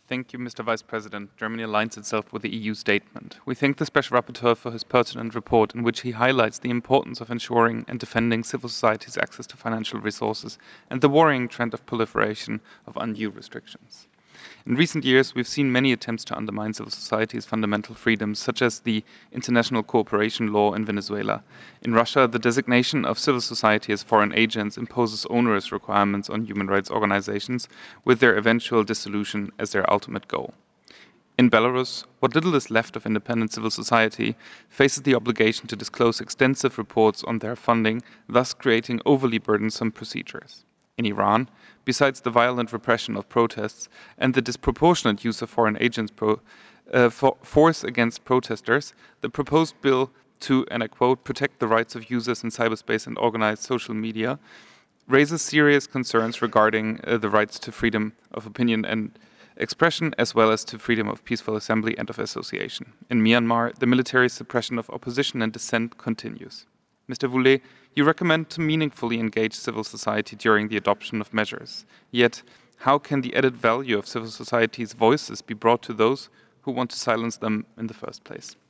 Thank you, Mr. Vice President. Germany aligns itself with the EU statement. We thank the Special Rapporteur for his pertinent report in which he highlights the importance of ensuring and defending civil society's access to financial resources and the worrying trend of proliferation of undue restrictions. In recent years, we've seen many attempts to undermine civil society's fundamental freedoms, such as the international cooperation law in Venezuela. In Russia, the designation of civil society as foreign agents imposes onerous requirements on human rights organizations, with their eventual dissolution as their ultimate goal. In Belarus, what little is left of independent civil society faces the obligation to disclose extensive reports on their funding, thus creating overly burdensome procedures. In Iran, besides the violent repression of protests and the disproportionate use of foreign agents force against protesters, the proposed bill to, and I quote, protect the rights of users in cyberspace and organized social media raises serious concerns regarding the rights to freedom of opinion and expression, as well as to freedom of peaceful assembly and of association. In Myanmar, the military suppression of opposition and dissent continues. Mr. Voulet, you recommend to meaningfully engage civil society during the adoption of measures. Yet, how can the added value of civil society's voices be brought to those who want to silence them in the first place?